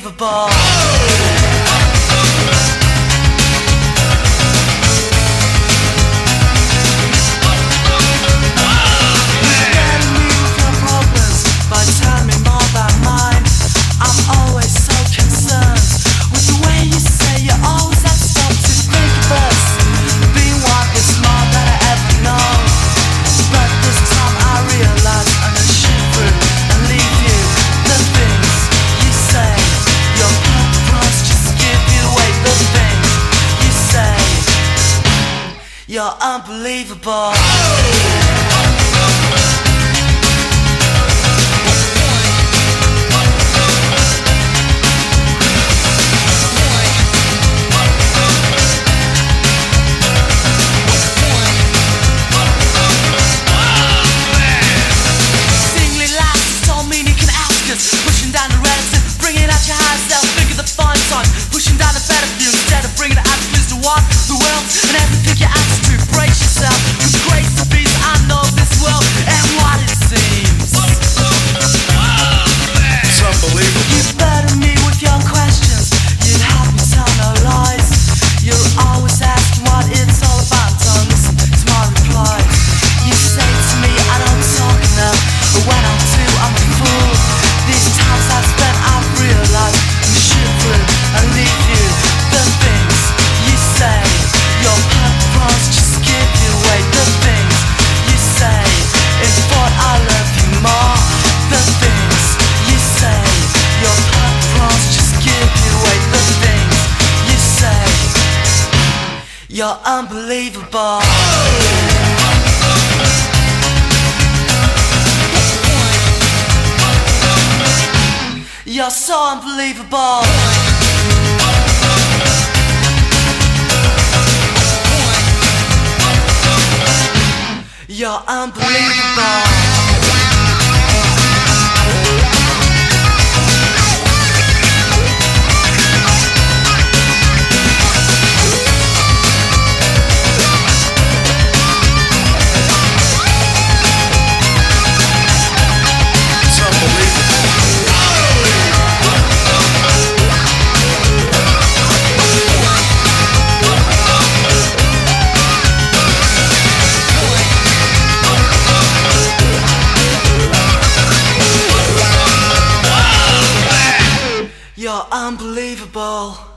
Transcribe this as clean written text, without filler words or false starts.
unbelievable. You're unbelievable. Singly lasses don't mean you can ask us. Pushing down the relative, bringing out your higher self. Figure the fun time, pushing down the better view instead of bringing it out to walk the world and everything you ask to brace yourself with grace to be. I know this world and what it seems. It's unbelievable. You burden me with your questions. You help me tell no lies. You're always asking what it's all about. Don't listen to my replies. You say to me I don't talk enough, but when I do I'm a fool. These times I've spent I've realized I'm shivering and leave you. The things you say, your purpose just give you away. The things you say is what I love you more. The things you say, your purpose just give you away. The things you say, you're unbelievable. You're so unbelievable. You're unbelievable. You're unbelievable.